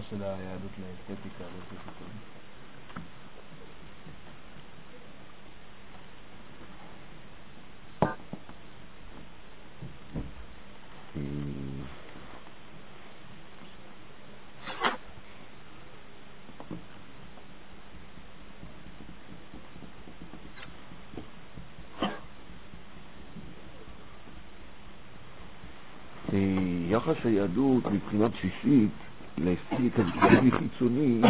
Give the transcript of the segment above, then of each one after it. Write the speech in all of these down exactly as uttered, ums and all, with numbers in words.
של היהדות לאסתטיקה ואסתטיקה? יחס היהדות מבחינה בסיסית לאסתטיקה גדולי חיצוני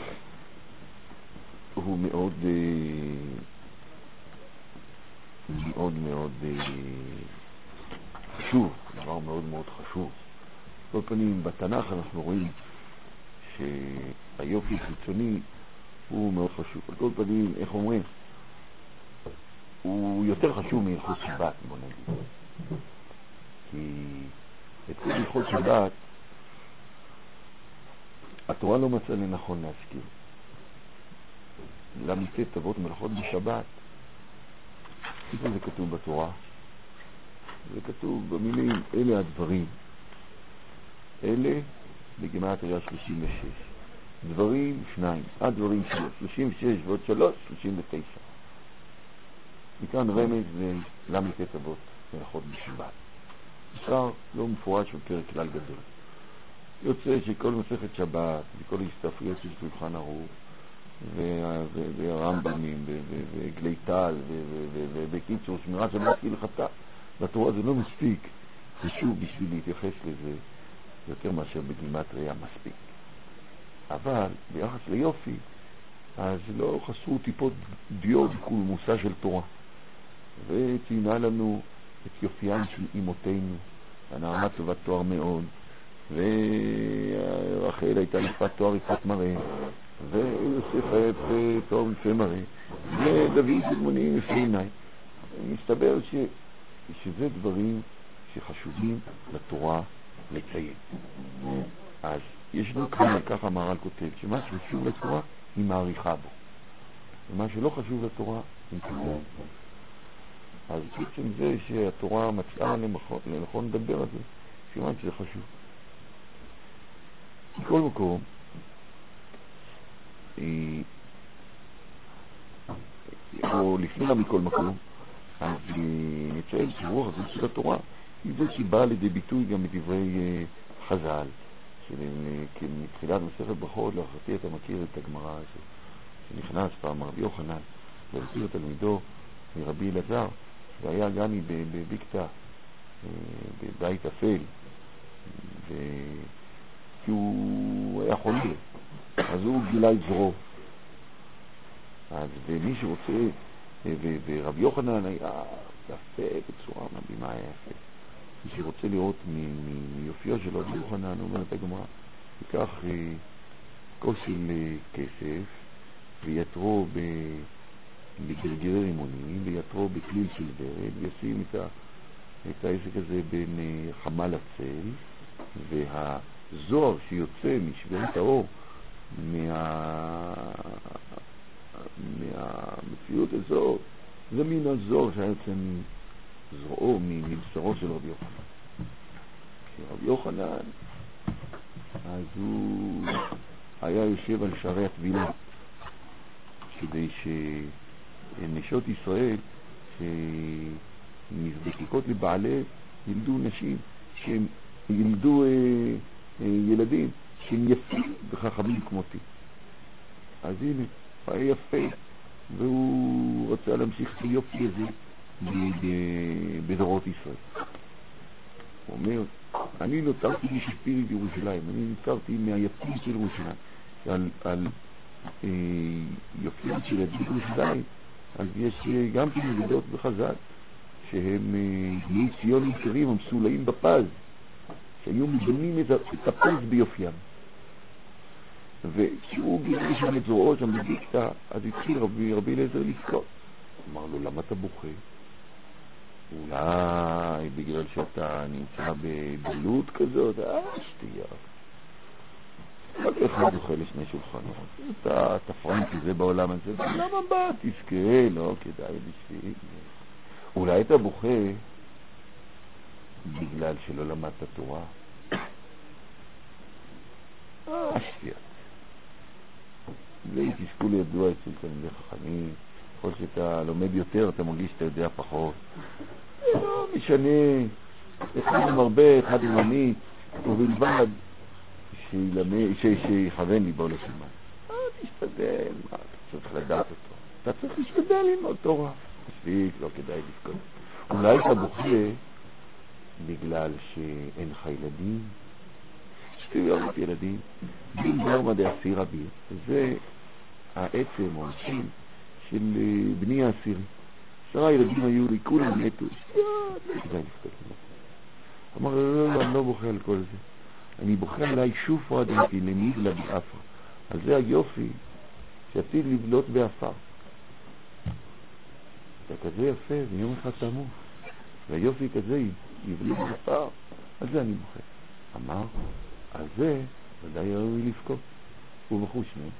הוא מאוד מאוד מאוד חשוב, דבר מאוד מאוד חשוב. כל פנים בתנ"ך אנחנו רואים שהיופי חיצוני הוא מאוד חשוב. על כל פנים, איך אומרים? הוא יותר חשוב מהלכות שבת, בוא נגיד. כי את כל הלכות שבת התורה לא מצאה לנכון להזכיר. למצאת תוות מלאכות בשבת. איפה זה כתוב בתורה? זה כתוב במילים, אלה הדברים. אלה בגימטריה שלושים ושש. דברים שניים. הדברים שלוש. שלושים ושש ועוד שלוש, שלושים ותשע. מכאן רמז למצאת תוות מלאכות בשבת. מספר לא מפורש בפרק כלל גדול. יוצא שכל מסכת שבת וכל ההסתפריות של שולחן ערוך והרמב"מים וגלי טל ובקיצור שמירת שבת כהלכתה, בתורה זה לא מספיק חשוב בשביל להתייחס לזה יותר מאשר בגימטריה מספיק. אבל ביחס ליופי אז לא חסרו טיפות דיו בקולמוסה של תורה, וציינה לנו את יופיין של אמותינו, הנערה טובת תואר מאוד, ורחל הייתה יפת תואר יפת מראה, ויוסף היה תואר יפה מראה, ודוד דמונים יפה עיניים. מסתבר ש... שזה דברים שחשובים לתורה לציין. אז יש לנו כאן, ככה המהר"ל כותב, שמה שחשוב לתורה היא מעריכה בו, ומה שלא חשוב לתורה היא תקום. אז בעצם זה שהתורה מצאה לנכון לדבר על זה, סימן שזה חשוב. מכל מקום, או לפני מכל מקום, אז נציין שרוח הזאת של התורה היא זאת שבאה לידי ביטוי גם מדברי חז"ל, שמתחילת מסכת ברכות להערכתי אתה מכיר את הגמרא הזאת, שנכנס פעם רבי יוחנן והזכיר תלמידו מרבי אלעזר, והיה גני בבקתה, בבית אפל, כי הוא היה חולה, אז הוא גילה את זרוע. אז ומי שרוצה, ורבי יוחנן היה יפה בצורה מדהימה, היה יפה. מי שרוצה לראות מיופיו של רבי יוחנן, הוא אומר את הגמרא, ייקח כוס של כסף ויתרו ב... בגרגרי רימונים, ויתרו בכליל של ורד, וישים את, ה... את העסק הזה בין חמה לצל, והזוהר שיוצא משברת האור מה... מהמציאות הזאת, זה מין הזוהר שהיה יוצא מזרועו, מבשרו של רבי יוחנן. כשרבי יוחנן, אז הוא היה יושב על שערי הטבילה, כדי ש... נשות ישראל שמזדקקות לבעלי ילדו נשים, שהם ילדו אה, אה, ילדים שהם יפים וחכמים כמותי. אז הנה, היה יפה, והוא רצה להמשיך את היופי הזה בדורות ישראל. הוא אומר, אני נותרתי משפירי בירושלים, אני נותרתי מהיפים של ירושלים, על, על אה, יופים של ירושלים. אז יש גם תלמידות בחז"ל שהם בני ציון יקרים המסולאים בפז, שהיו מדמים את הפז ביופיים. וכשהוא גילה שם את זרועו שם בבקתה, אז התחיל רבי רבי אליעזר לבכות. אמר לו, למה אתה בוכה? אולי בגלל שאתה נמצא בגלות כזאת? אה, שתייה. רק אחד אוכל לשני שולחנות. אתה תפרנק זה בעולם הזה, למה בא? תזכה, לא כדאי בשביל. אולי אתה בוכה בגלל שלא למדת תורה. אה, שטויות. זה תסכול ידוע אצל תלמידי חכמים, ככל שאתה לומד יותר אתה מרגיש שאתה יודע פחות. לא משנה, אחד עם הרבה, אחד עם אני, ובלבד שיכוון ליבו לסימן. אה, תשתדל, מה, אתה צריך לדעת אותו. אתה צריך להשתדל ללמוד תורה. מספיק, לא כדאי לבכות. אולי אתה בוכה בגלל שאין לך ילדים, שטויות ילדים, בלבר מדעי אסיר רבי, זה העצם או השם של בני האסירי. עשרה ילדים היו לי, כולם מתו, שטויות, לא כדאי לבכות. אמר, לא, לא, אני לא בוכה על כל זה. אני בוכה עליי שוב רדמתי למיגלה באפר. על זה היופי שעתיד לבלוט באפר. אתה כזה יפה, ויום אחד תמות. והיופי כזה יבליט באפר. על זה אני בוכה. אמר, על זה ודאי ראוי לבכות. הוא בחוש שניהם.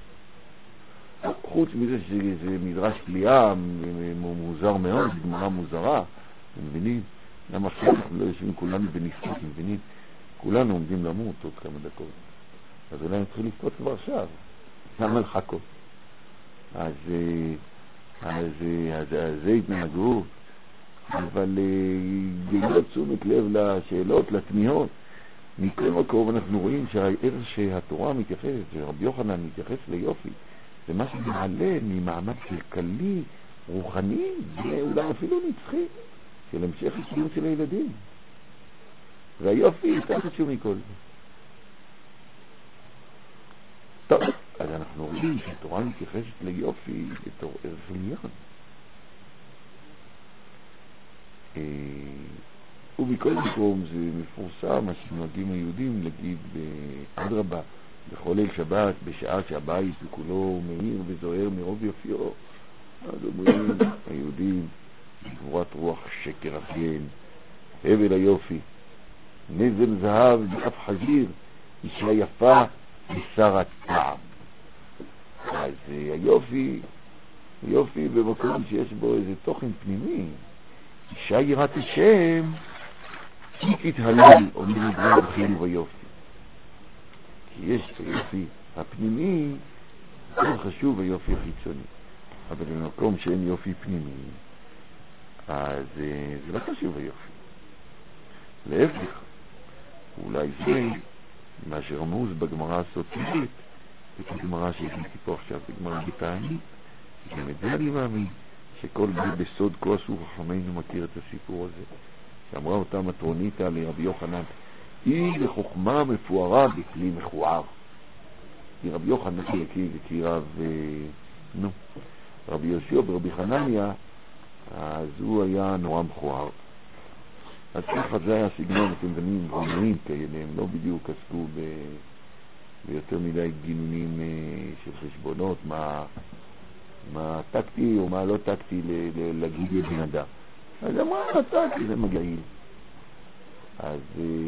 חוץ מזה שזה מדרש פליאה מוזר מאוד, גמרא מוזרה, אתם מבינים? למה שאנחנו לא יושבים כולנו בנפקות, מבינים? כולנו עומדים למות עוד כמה דקות. אז אולי נתחיל לבכות כבר עכשיו. למה לחכות? אז, אז, אז, אז זה התנהגות, אבל גדול תשומת לב לשאלות, לתמיהות. מכל מקום אנחנו רואים שהערך שהתורה מתייחסת, שרבי יוחנן מתייחס ליופי, זה מה שמעלה ממעמד כלכלי, רוחני, ואולי אפילו נצחי, של המשך הקיום של הילדים. והיופי יותר חשוב מכל זה. טוב, אז אנחנו רואים שהתורה מתייחסת ליופי בתור ערך עליון. ובכל מקום זה מפורסם, מה שנוהגים היהודים להגיד באדרבה, בכל ליל שבת, בשעה שהבית כולו מאיר וזוהר מרוב יופיו. אז אומרים היהודים, גבורת רוח שקר אחיין, הבל היופי, נזם זהב באף חזיר, אישה יפה בשר הטעם. אז היופי, היופי במקום שיש בו איזה תוכן פנימי. אישה יראת השם, כי תתהלל, אומרים דברים בחיל ויופי. כי יש היופי הפנימי, מאוד חשוב היופי החיצוני. אבל במקום שאין יופי פנימי, אז זה לא חשוב היופי. להפך, אולי זה מה שרמוז בגמרא הסוטית, בגמרא שהגיתי פה עכשיו, בגמרא בתענית, גם את זה אני מאמין, שכל בסוד כה עשו חכמינו מכיר את הסיפור הזה, שאמרה אותה מטרוניתא לרבי יוחנן, היא לחוכמה מפוארה בכלי מכוער. כי רבי יוחנן כי, כי רב, נו, רבי יהושע ברבי חנניה, אז הוא היה נורא מכוער. אז ככה זה היה סגנון, אתם מבינים, גינונים כאלה, הם לא בדיוק עסקו ב... ביותר מדי גינונים של חשבונות, מה, מה טקטי או מה לא טקטי להגיד לבן אדם. אז אמרה, טקטי, זה מגעיל. אז,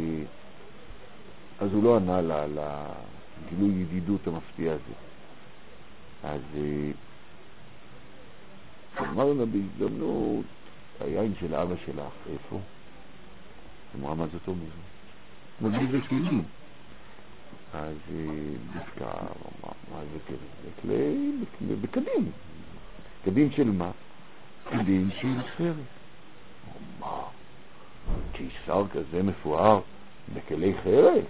אז הוא לא ענה לה, לגילוי ידידות המפתיע הזה. אז אמרנו בהזדמנות, היין של אבא שלך, איפה? אמרה, מה זאת אומרת? מגיל זה כלים. אז בדקה, מה זה כלים? בקדים. קדים של מה? קדים של ספרת. מה? קיסר כזה מפואר בכלי חרס?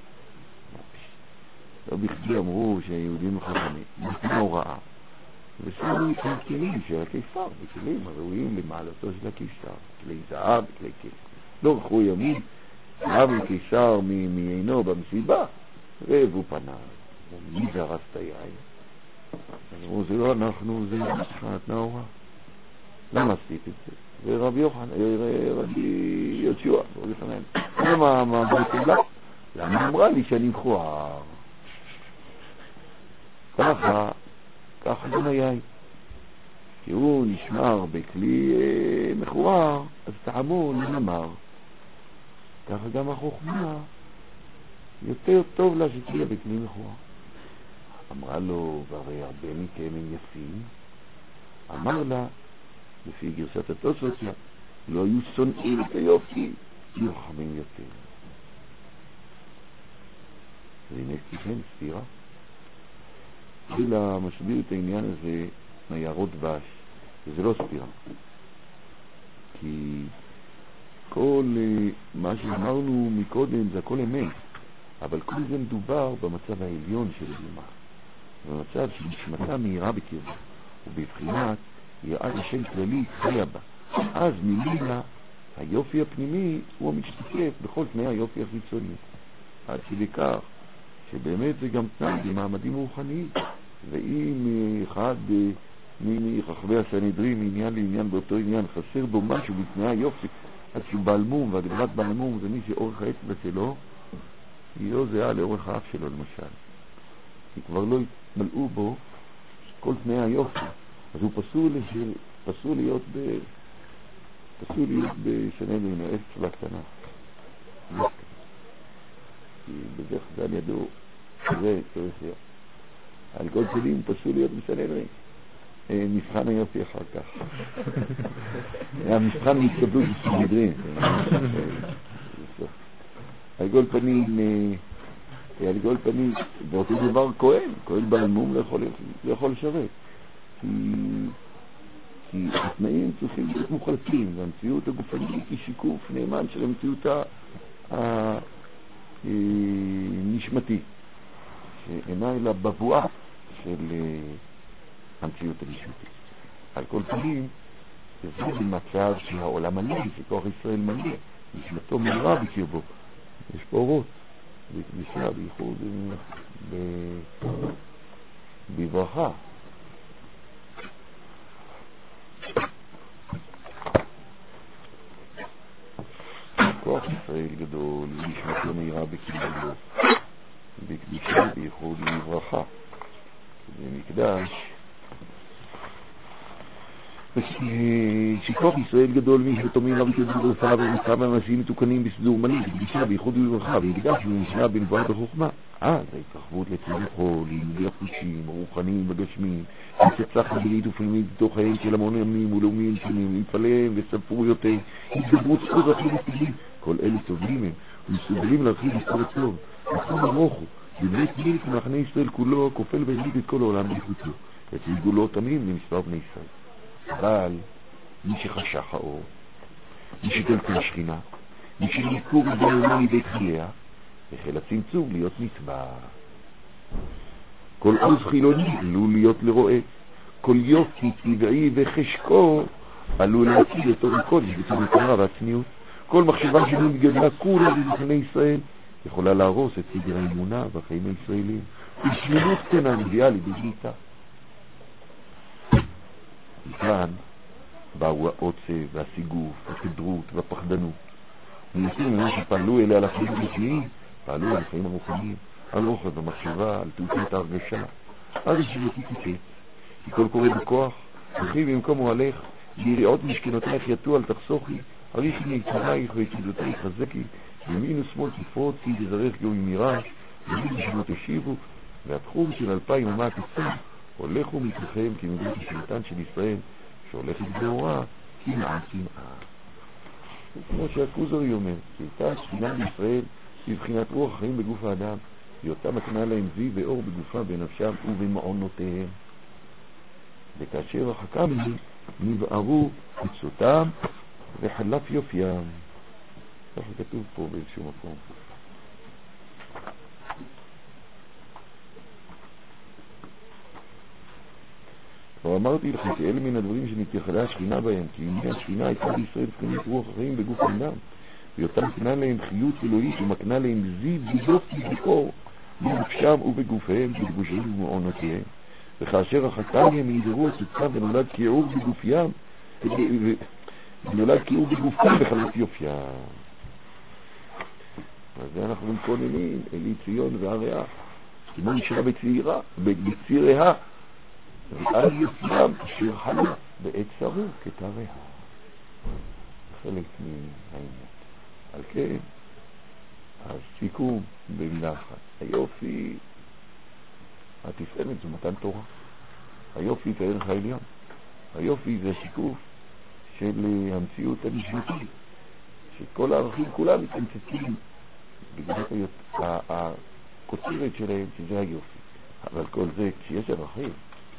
לא בכדי אמרו שהיהודים חכמים, נתנו הוראה. ושמו את הכלים של הקיסר, בכלים הראויים למעלתו של הקיסר, כלי זהב, כלי כלים. לא רחו ימים, רב קיסר מעינו במסיבה, רב הוא פנה, מי זרס את היין? אמרו, זה לא אנחנו, זה נתנה הוראה. למה עשית את זה? ורבי יוחנן, רבי יהושע, רבי חנן, למה מה בקבלה? למה אמרה לי שאני מכוער? ככה, ככה גם היין. כי הוא נשמר בכלי מכוער, אז טעמו לנמר. ככה גם החוכמה, יותר טוב לה שתהיה בכלי מכוער. אמרה לו, והרי הרבה מכם הם יפים. אמר לה, לפי גרסת התוספות לה, לא היו שונאים את היופי, יהיו חכמים יותר. זה נס כן סתירה. אלא מסביר את העניין הזה מהיערות דבש, וזה לא סתירה. כי כל מה שאמרנו מקודם זה הכל אמת, אבל כל זה מדובר במצב העליון של האומה, במצב שנשמתה מהירה בקרבה, ובבחינת יראת השם כללית חיה בה. אז ממילא היופי הפנימי הוא המשתקף בכל תנאי היופי החיצוני, עד כדי כך שבאמת זה גם תנאי במעמדים רוחניים. ואם אחד מחכמי הסנהדרין מעניין לעניין באותו עניין חסר בו משהו בתנאי היופי, עד שהוא בעל מום, והגדרת בעל מום זה מי שאורך האצבע שלו היא לא זהה לאורך האף שלו למשל, כי כבר לא התמלאו בו כל תנאי היופי, אז הוא פסול, פסול להיות ב... פסול להיות בסנהדרין, האצבע קטנה, כי בדרך כלל על ידו זה צריך להיות. על כל פנים פסול להיות בסנהדרין. מבחן היופי אחר כך. המבחן מתקבלות בסנהדרין. על כל פנים, על כל פנים, באותו דבר כהן, כהן בעל מום לא יכול לשרת. כי התנאים צריכים להיות מוחלטים, והמציאות הגופנית היא שיקוף נאמן של המציאות הנשמתית, שאינה אלא בבואה של המציאות הנשמתית. על כל פנים, זה במצב שהעולם מלא, שכוח ישראל מלא, נשמתו מלאה בקרבו. יש פה אורות, בקדושה, בייחוד בברכה. כוח ישראל גדול, נשמתו מהירה בקרבו, בקדושה, בייחוד בברכה. זה מקדש שכוח ישראל גדול משמתו מהירה בקרבו ברפואה ומצב המעשים מתוקנים בסדור מלא, בקדושה, בייחוד בברכה, והקדש ונשנה בנבואה בחוכמה. אז ההתרחבות לצמחו, לימודי החושים, הרוחניים, הגשמיים, שצריך בלית ופנימית בתוך העין של המון ימים ולאומיים שונים, להתפלם וספרויותיהם, התגברות זכות הכי מסתגלים, כל אלה סובלים הם, ומסוגלים להרחיב את כל הטוב, נכון המוחו, בבית מיל כמחנה ישראל כולו, כופל והדליק את כל העולם בחוצו, יציל גולות עמים למספר בני ישראל. אבל מי שחשך האור, מי שתלכו השכינה, מי שניקור את העולם מבית חיליה, החל הצמצום להיות נטבע. כל עוז חילוני עלול להיות לרועה, כל יופי טבעי וחשקו עלול להציל את אור הקודש בתורתו והצניעות. כל מחשבה שמתגדלה כולה בבני ישראל יכולה להרוס את סדר האמונה והחיים הישראלים. ושמינות קטנה מביאה לידי שליטה. מכאן באו העוצב והסיגוף, הכדרות והפחדנות. ניסים ממש שפעלו אליה על החיים הרשמיים, פעלו על החיים הרוחניים, על אוכל במחשבה, על תעוצת ההרגשה. אז השבטי תקץ, כי כל קורא בכוח, וכי במקום הוא הלך, ליראות משכנותייך יתו על תחסוכי, עריכי מיצרייך ויצידותייך חזקי, ימין ושמאל תפרוצי, תזרח גאוי מירש, ימין ושמאל תשיבו, והתחום של אלפיים ומה תצא, הולכו מתוכם כמדות השלטן של ישראל, שהולכת בהוראה, כמעה כמעה. כמו שהכוזרי אומר, שהייתה שכינה בישראל בבחינת רוח החיים בגוף האדם, ואותה מקנה להם זיו ואור בגופה בנפשם ובמעונותיהם. וכאשר רחקם נבערו מצותם וחלף יופיים. ככה כתוב פה באיזשהו מקום. כבר אמרתי לכם שאלה מן הדברים שנתייחדה השכינה בהם, כי הנה השכינה הייתה בישראל בחינת רוח החיים בגוף האדם, ואותה מקנה להם חיות אלוהית ומקנה להם זיו ויופי ואור בנפשם ובגופיהם בלבושיהם ובמעונותיהם. וכאשר רחקם הם נדרו את עצמם ונולד כיעור בגופיים, ונולד כיעור בגופם בחלף יופיים. אז זה אנחנו מתכוננים אלי ציון והריאה, כמו נשארה בצעירה, בציריה, ועל יופיים אשר חלה בעת שרו כתריה. חלק מהעניין. על כן, הסיכום במילה אחת. היופי, התפארת זה מתן תורה. היופי זה הערך העליון. היופי זה השיקוף של המציאות הנשמתית, שכל הערכים כולם מתמצצים בגלל הכותרת שלהם שזה היופי. אבל כל זה, כשיש ערכים,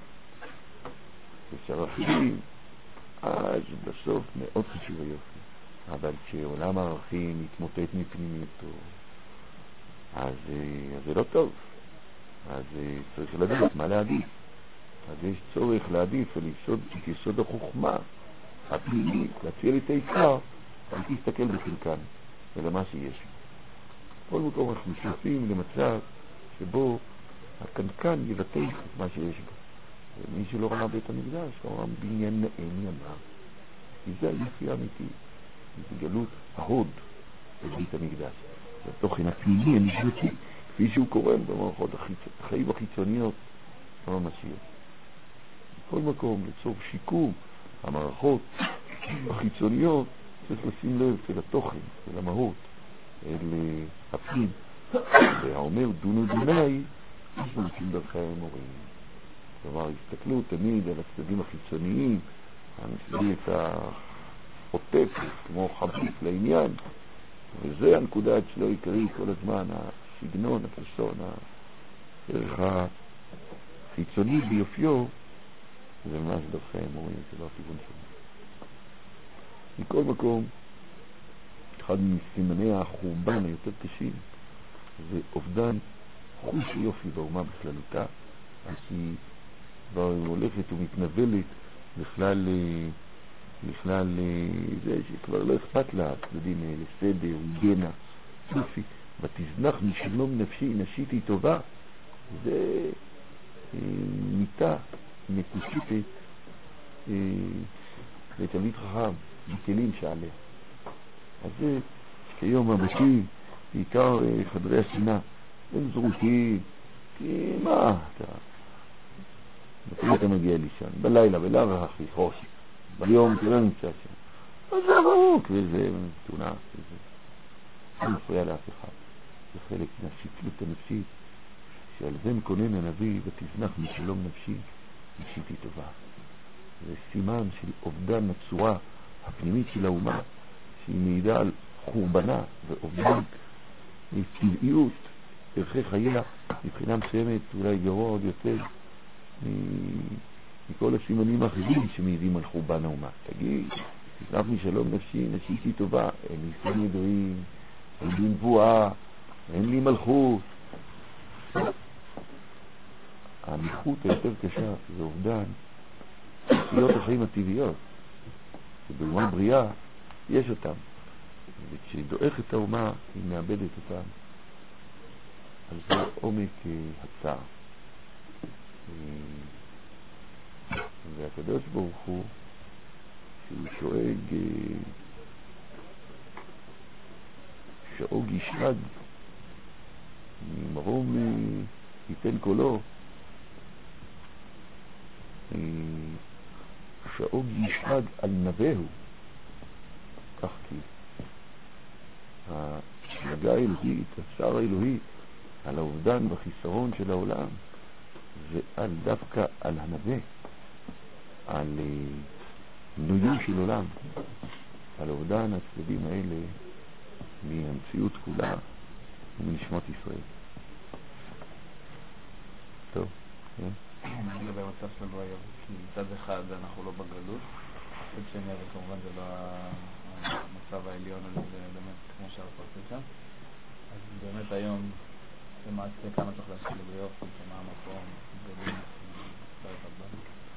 יש ערכים, אז בסוף מאוד חשוב היופי. אבל כשעולם הערכים מתמוטט מפנימיותו, אז, אז זה לא טוב. אז צריך לדעת מה להעדיף. אז יש צורך להעדיף על יסוד, יסוד החוכמה הפנימית, להציע את העיקר, אל תסתכל בחלקן, אלא מה שיש. כל מקום אנחנו שופים למצב שבו הקנקן יבטא את מה שיש בו. ומי שלא ראה בית המקדש, הוא אמר בניין נאה ימה. כי זה היופי האמיתי, זה גלות ההוד בבית המקדש. זה התוכן הפנימי הנשמתי, כפי שהוא קורא במערכות החיים החיצוניות הממשיות. בכל מקום, לצורך שיקום המערכות החיצוניות, צריך לשים לב אל התוכן, אל המהות, אל הפנים. והאומר דונו דוני, יש מלכים דרכי האמורים. כלומר, הסתכלו תמיד על הצדדים החיצוניים, המסגרת החוטפת, כמו חביף לעניין, וזה הנקודה אצלו עיקרי כל הזמן, הסגנון, הפרסון, הערך החיצוני ביופיו, זה ממש דרכי האמורים, זה לא הכיוון שלנו. מכל מקום, אחד מסימני החורבן היותר קשים, זה אובדן חוש יופי באומה בכללותה, אז היא כבר הולכת ומתנבלת בכלל, בכלל זה שכבר לא אכפת לה, צדדים האלה, סדר, גנה, יופי, ותזנח משלום נפשי, נשיתי טובה, זה מיטה מקושטת לתלמיד חכם, בכלים שעליה. אז זה כיום הבתים, בעיקר חדרי השינה, הם זרוקים, כי מה, אתה... מתי אתה מגיע לישון? בלילה, בלילה הכי חושך. ביום אתה לא נמצא שם. אז זה ברוק, וזה תאונה, וזה... זה מפריע לאף אחד. זה חלק מהשפלות הנפשית, שעל זה מקונן הנביא, ותזנח משלום נפשי, נשיתי טובה. זה סימן של אובדן הצורה הפנימית של האומה, שהיא מעידה על חורבנה ואובדן טבעיות, ערכי חייה, מבחינה מסוימת, אולי גרוע עוד יותר מכל הסימנים האחרים שמעידים על חורבן האומה. תגיד, תזנח משלום נפשי, נשיתי טובה, אין לי סנהדרין, אין לי נבואה, אין לי מלכות. המלכות היותר קשה זה אובדן תחיות החיים הטבעיות, שבאומה בריאה יש אותם, וכשדועך את האומה היא מאבדת אותם. אז זה עומק הצער. והקדוש ברוך הוא, שהוא שואג שאוג ישרד ממרום ייתן קולו, שאוג ישרד על נבהו, כך כי ההשגה האלוהית, הצער האלוהי על האובדן והחיסרון של העולם, זה על דווקא על הנבא, על נויון של עולם, על אובדן הצדדים האלה מהמציאות כולה ומנשמות ישראל. טוב, כן? מה לגבי המצב שלנו היום? כי מצד אחד אנחנו לא בגלות, מצד שני, אבל כמובן זה לא המצב העליון, זה באמת כמו שהרפרתי שם. אז באמת היום, למעשה כמה צריך להשקיע ביופי, כמה המקום, גדולים, לא יחד.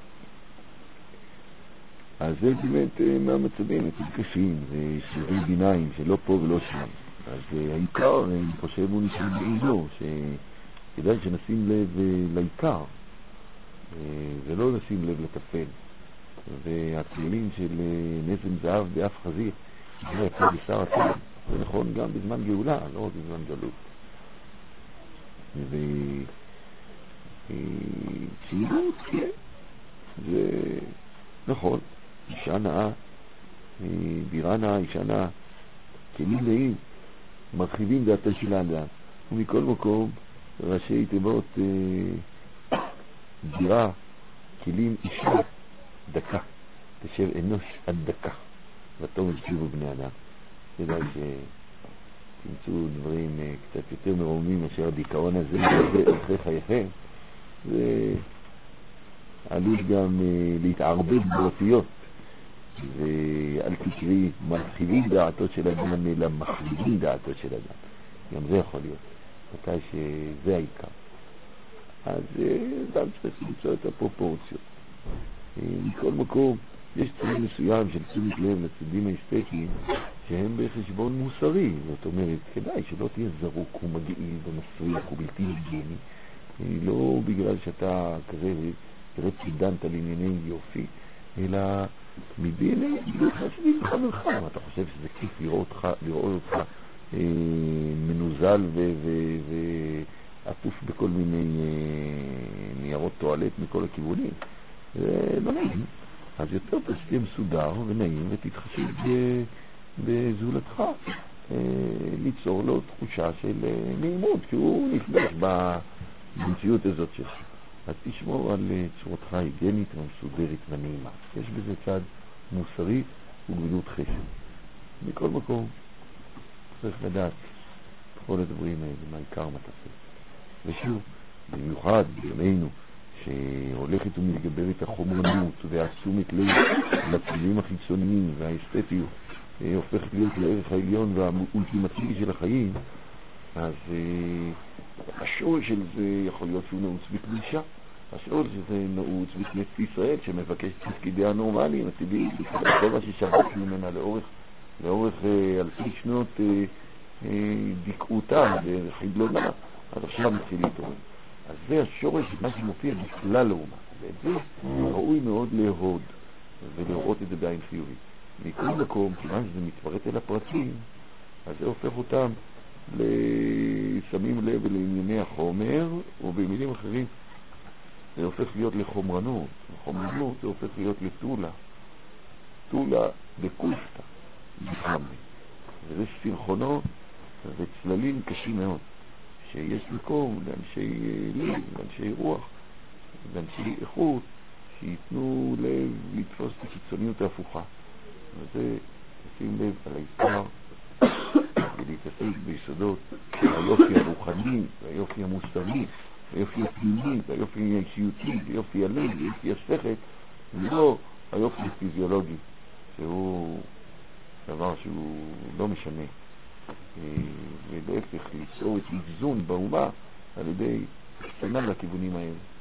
אז זה באמת מהמצבים יותר קשים, זה שבירי ביניים, שלא פה ולא שם. אז העיקר, אני חושב, הוא נשאר בעידו, שכדאי שנשים לב לעיקר, ולא לשים לב לטפל. והצלילים של נזם זהב באף חזיר, זה יפה בשר הצלם. זה נכון גם בזמן גאולה, לא רק בזמן גלות. וצעירות, כן, זה נכון. אישה נאה, בירה נאה, אישה נאה, כלים נאים, מרחיבים דעתה של האדם. ומכל מקום, ראשי תיבות בירה, כלים אישה, דקה. תשב אנוש עד דקה, ותום ישבו בני אדם. כדאי תמצאו דברים אה, קצת יותר מרומים מאשר הדיכאון הזה אחרי חייכם, זה עלול גם אה, להתערבב באותיות, ואל תקרי מרחיבים דעתו של אדם אלא מחריבים דעתו של אדם, גם זה יכול להיות, מתי שזה העיקר. אז אדם צריך למצוא את הפרופורציות. מכל מקום יש צד מסוים של תשומת לב לצדים האסתטיים שהם בחשבון מוסרי, זאת אומרת כדאי שלא תהיה זרוק ומגעיל ומסריח ובלתי היגייני, לא בגלל שאתה כזה תראה צידנת על ענייני יופי, אלא מדין חשבים חברך. אתה חושב שזה כיף לראות אותך, לראות אותך אה, מנוזל ועטוף בכל מיני אה, ניירות טואלט מכל הכיוונים, זה לא נעים. אז יותר תשתהיה מסודר ונעים ותתחשב בזולתך, אה, ליצור לו תחושה של אה, נעימות, כי הוא נפגש במציאות הזאת שלך. אז תשמור על צורתך היגנית ומסודרת ונעימה. יש בזה צד מוסרי וגמילות חסד. מכל מקום צריך לדעת כל הדברים האלה, מה עיקר מה תעשה. ושוב, במיוחד בימינו שהולכת ומתגברת החומרנות והתשומת לב לצבעים החיצוניים והאסתטיות הופכת להיות לערך העליון והאולטימטיבי של החיים, אז השורש של זה יכול להיות שהוא נעוץ בקדושה, השורש שזה נעוץ בכנסת ישראל שמבקש תפקידיה הנורמליים, הטבעיים, כל מה ששבץ ממנה לאורך, לאורך אה, אלפי שנות אה, אה, דיכאותה וחידלונה, אז עכשיו מתחיל להתעורר. אז זה השורש, מה שמופיע בכלל לאומה, ואת זה ראוי מאוד להוד ולראות את זה בעין חיובית. מכל מקום, כיוון שזה מתפרט אל הפרטים, אז זה הופך אותם לשמים לב לענייני החומר, ובמילים אחרים זה הופך להיות לחומרנות. חומרנות זה הופך להיות לטולה. טולה בקוסטה, בחמי. וזה סרחונות וצללים קשים מאוד, שיש מקום לאנשי לב, לאנשי רוח, לאנשי איכות, שיתנו לב לתפוס את הקיצוניות ההפוכה. וזה לשים לב על העיקר, ולהתעסק ביסודות היופי הרוחני, והיופי המוסרי, והיופי הפנימי, והיופי האישיותי, והיופי הלב, והיופי השכל, ולא היופי הפיזיולוגי, שהוא דבר שהוא לא משנה. ולהפך ליצור את איזון באומה על ידי סנן לכיוונים האלה.